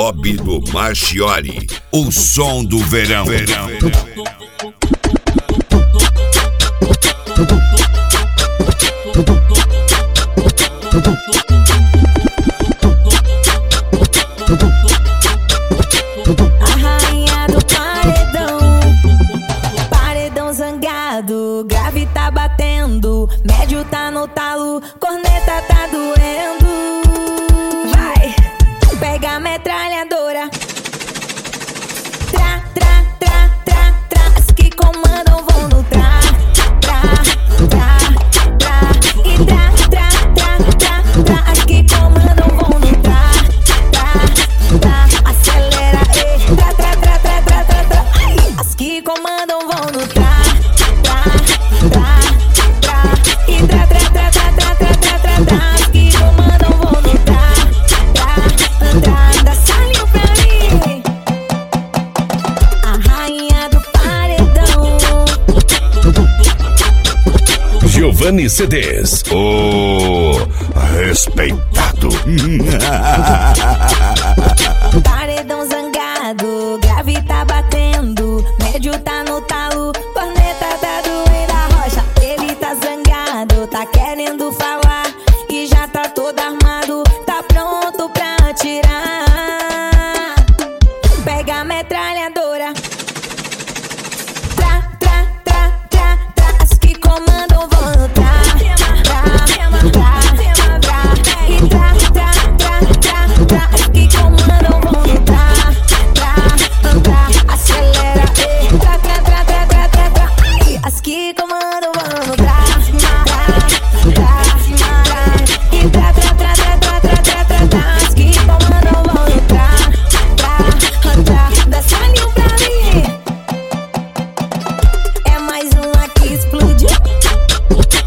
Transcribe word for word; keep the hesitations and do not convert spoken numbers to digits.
Bob do Marchiori, o som do verão. verão. A rainha do paredão, paredão zangado, grave tá batendo, médio tá no talo, corneta tá doendo. Vai, pega a metralhadora, tra, tra, tra, tra, tra, as que comandam vão no tra, tra, tra, tra, e tra, tra, tra, tra, tra, as que comandam vão no tra, tra, tra, acelera, e tra, tra, tra, tra, tra, tra, tra, ai, as que comandam vão no tra, tra, tra, tra, e tra, tra, tra, tra, tra, tra, tra, tra, tra, as que comandam vão no tra, tra, tra, dá salinho pra mim, a rainha do paredão. Giovanni C Ds, O respeitado. Paredão zangado, grave tá batendo, médio tá no talo, corneta tá doendo a rocha. Ele tá zangado, tá querendo falar e já tá todo armado, tá pronto pra atirar. Pega a metralhadora, tra, tra, tra, tra, tra, as que comandam vão no tra, tra, tra, tra, tra, e tra, tra, tra, tra, tra, as que comandam vão no tra, tra, tra, acelera, e tra, tra, tra, tra, tra, tra, tra, ai, as que comandam vão no tra, tra, tra, tra, e tra, tra, tra, tra, tra, tra, tra, tra, tra, as que comandam vão no tra, tra, tra, dá salinho pra mim. É mais um aqui explodiu.